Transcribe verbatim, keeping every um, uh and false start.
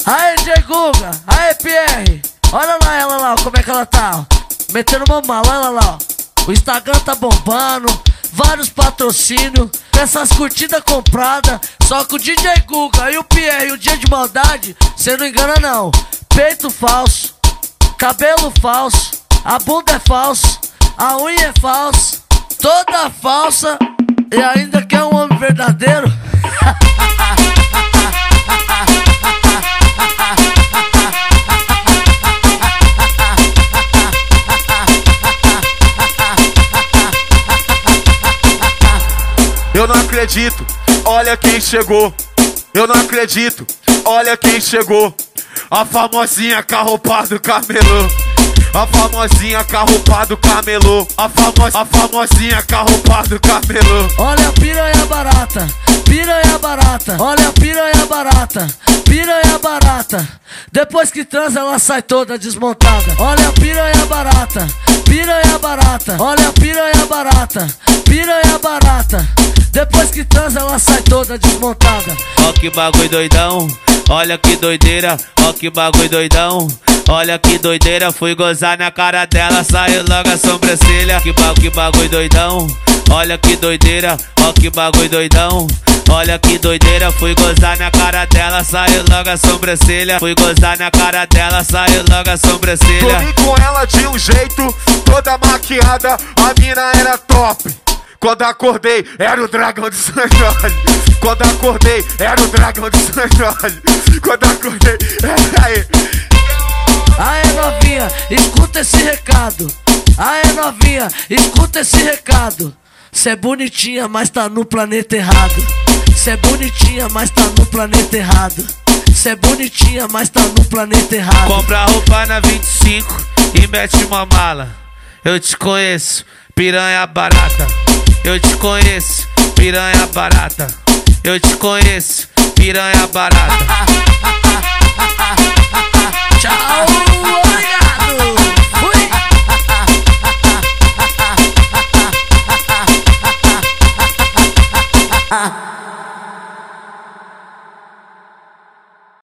Aê, J. Guga, aê, Pierre. Olha lá ela lá, como é que ela tá. Metendo uma mala, olha lá, ó. O Instagram tá bombando, vários patrocínios, essas curtidas compradas. Só que o D J Guga e o Pierre, o dia de maldade, cê não engana não. Peito falso, cabelo falso, a bunda é falsa, a unha é falsa, toda falsa. E ainda quer um homem verdadeiro. Eu não acredito, olha quem chegou. Eu não acredito, olha quem chegou. A famosinha carropada camelô. A famosinha carropada camelô. A, famo a famosinha carropada camelô. Olha a piranha barata, piranha barata. Olha a piranha barata, piranha barata. Depois que transa ela sai toda desmontada. Olha a piranha barata, piranha barata. Olha a piranha barata, piranha barata. Depois que transa ela sai toda desmontada. Ó que bagulho doidão, olha que doideira. Ó que bagulho doidão, olha que doideira. Fui gozar na cara dela, saiu logo a sobrancelha. Que bagulho, que bagulho doidão, olha que doideira. Ó que bagulho doidão, olha que doideira. Fui gozar na cara dela, saiu logo a sobrancelha. Fui gozar na cara dela, saiu logo a sobrancelha. Dormi com ela de um jeito, toda maquiada, a mina era top. Quando acordei, era o dragão de Sanjoli. Quando acordei, era o dragão de Sanjoli. Quando acordei, era aí. Aê novinha, escuta esse recado. Aê novinha, escuta esse recado. Cê é bonitinha, mas tá no planeta errado. Cê é bonitinha, mas tá no planeta errado. Cê é bonitinha, mas tá no planeta errado. Compra roupa na vinte e cinco e mete uma mala. Eu te conheço, piranha barata. Eu te conheço, piranha barata. Eu te conheço, piranha barata.